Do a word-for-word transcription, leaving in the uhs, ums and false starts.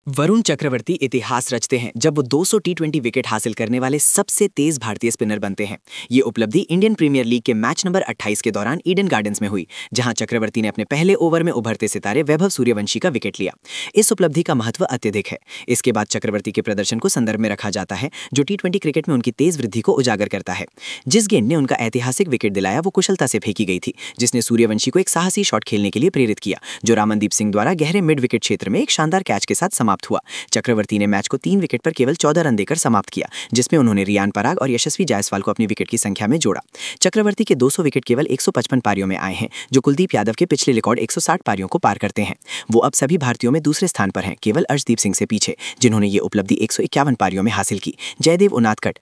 वरुण चक्रवर्ती इतिहास रचते हैं जब वो दो सौ टी ट्वेंटी विकेट हासिल करने वाले सबसे तेज भारतीय स्पिनर बनते हैं। ये उपलब्धि इंडियन प्रीमियर लीग के मैच नंबर अट्ठाईस के दौरान ईडन गार्डन्स में हुई, जहां चक्रवर्ती ने अपने पहले ओवर में उभरते सितारे वैभव सूर्यवंशी का विकेट लिया। इस उपलब्धि का महत्व अत्यधिक है। इसके बाद चक्रवर्ती के प्रदर्शन को संदर्भ में रखा जाता है, जो टी ट्वेंटी क्रिकेट में उनकी तेज वृद्धि को उजागर करता है। जिस गेंद ने उनका ऐतिहासिक विकेट दिलाया वो कुशलता से फेंकी गई थी, जिसने सूर्यवंशी को एक साहसी शॉट खेलने के लिए प्रेरित किया, जो रामनदीप सिंह द्वारा गहरे मिड विकेट क्षेत्र में एक शानदार कैच के साथ समाप्त हुआ। चक्रवर्ती ने मैच को तीन विकेट पर केवल चौदह रन देकर समाप्त किया, जिसमें उन्होंने रियान पराग और यशस्वी जायसवाल को अपनी विकेट की संख्या में जोड़ा। चक्रवर्ती के दो सौ विकेट केवल एक सौ पचपन पारियों में आए हैं, जो कुलदीप यादव के पिछले रिकॉर्ड एक सौ साठ पारियों को पार करते हैं। वो अब सभी भारतीयों में दूसरे स्थान पर हैं, केवल अर्शदीप सिंह से पीछे, जिन्होंने ये उपलब्धि एक सौ इक्यावन पारियों में हासिल की। जयदेव उनादकट